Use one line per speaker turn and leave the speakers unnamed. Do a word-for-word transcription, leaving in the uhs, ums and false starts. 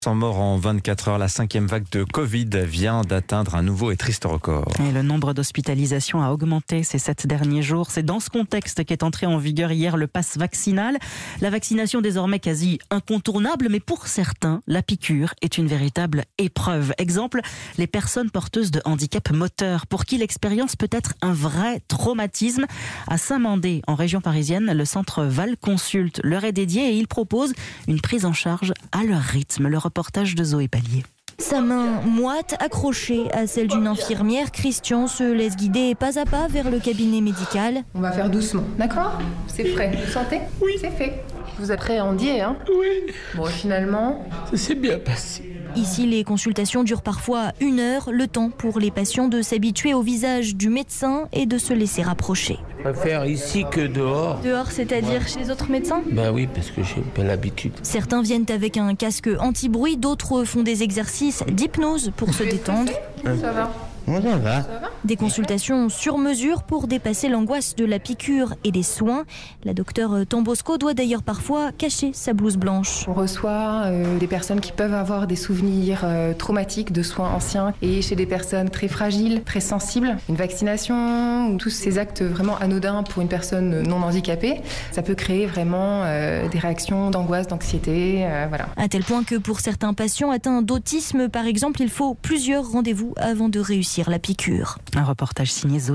cent morts en vingt-quatre heures, la cinquième vague de Covid vient d'atteindre un nouveau et triste record.
Et le nombre d'hospitalisations a augmenté ces sept derniers jours. C'est dans ce contexte qu'est entré en vigueur hier le pass vaccinal. La vaccination désormais quasi incontournable, mais pour certains, la piqûre est une véritable épreuve. Exemple, les personnes porteuses de handicap moteur, pour qui l'expérience peut être un vrai traumatisme. À Saint-Mandé, en région parisienne, le centre Val Consult leur est dédié et il propose une prise en charge à leur rythme. Le reportage de Zoé Pallier.
Sa main moite, accrochée à celle d'une infirmière, Christian se laisse guider pas à pas vers le cabinet médical.
On va faire doucement, d'accord? C'est frais, vous sentez? Oui. C'est fait. Vous appréhendiez, hein?
Oui.
Bon, finalement...
Ça s'est bien passé.
Ici, les consultations durent parfois une heure, le temps pour les patients de s'habituer au visage du médecin et de se laisser rapprocher.
Je préfère ici que dehors.
Dehors, c'est-à-dire chez les autres médecins?
Ben oui, parce que j'ai pas l'habitude.
Certains viennent avec un casque anti-bruit, d'autres font des exercices d'hypnose pour se détendre.
Ça va.
Moi, ça va.
Des consultations sur mesure pour dépasser l'angoisse de la piqûre et des soins. La docteure Tambosco doit d'ailleurs parfois cacher sa blouse blanche.
On reçoit euh, des personnes qui peuvent avoir des souvenirs euh, traumatiques de soins anciens et chez des personnes très fragiles, très sensibles. Une vaccination ou tous ces actes vraiment anodins pour une personne non handicapée, ça peut créer vraiment euh, des réactions d'angoisse, d'anxiété, euh, voilà.
À tel point que pour certains patients atteints d'autisme, par exemple, il faut plusieurs rendez-vous avant de réussir la piqûre.
Un reportage signé Zoé.